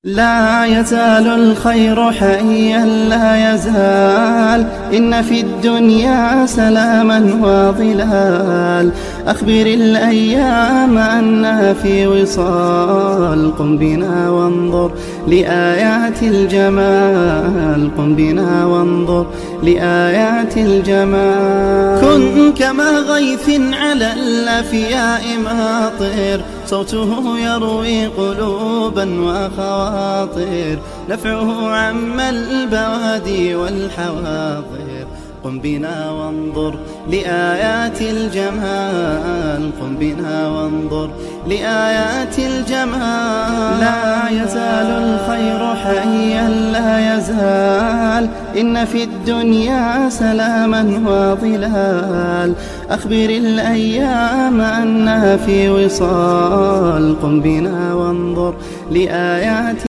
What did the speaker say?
لا يزال الخير حيا لا يزال، إن في الدنيا سلاما وظلال. أخبر الأيام أنها في وصال، قم بنا وانظر لآيات الجمال، قم بنا وانظر لآيات الجمال. كن كما غيث على الأفياء ماطر، صوته يروي قلوبا وخواطر، نفعه عم البوادي والحواضر. قم بنا وانظر لآيات الجمال، قم بنا وانظر لآيات الجمال. لا يزال الخير حيا لا يزال، إن في الدنيا سلاما وظلال. أخبر الأيام أنها في وصال، قم بنا وانظر لآيات